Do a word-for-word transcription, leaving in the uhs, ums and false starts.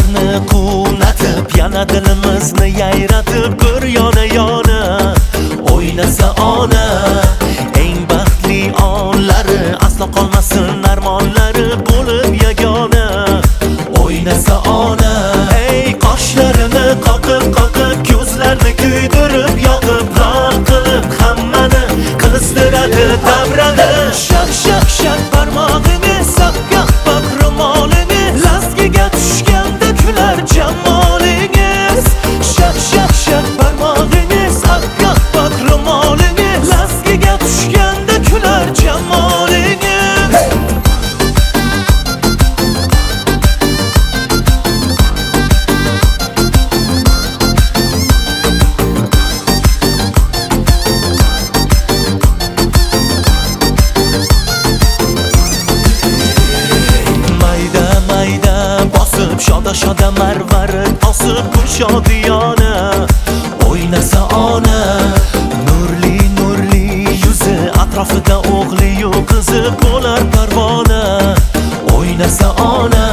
ko'zlarni quvnatib, yana dilimizni yayratib, bir yona yana o'ynasa ona. Eng baxtli onlari, aslo qolmasin armonlari bo'lib yagona o'ynasa ona. Ey qoshlarini qoqib qoqib, ko'zlarni kuydirib, yoqib g'am qilib, hammani qizdiradi davrani. Shak shak shak barmog'ini sapga bak ro'molini, lasgiga tushganda kular jamolingiz. Shak shak shak barmog'ini sapga bak ro'molini, lasgiga tushganda kular jamolingiz. Hey! Shoda shoda marvarid osib bu shodiyona o'ynasa ona. Nurli nurli yuzi, atrofida o'g'li yu qizi bo'lar parvona o'ynasa ona.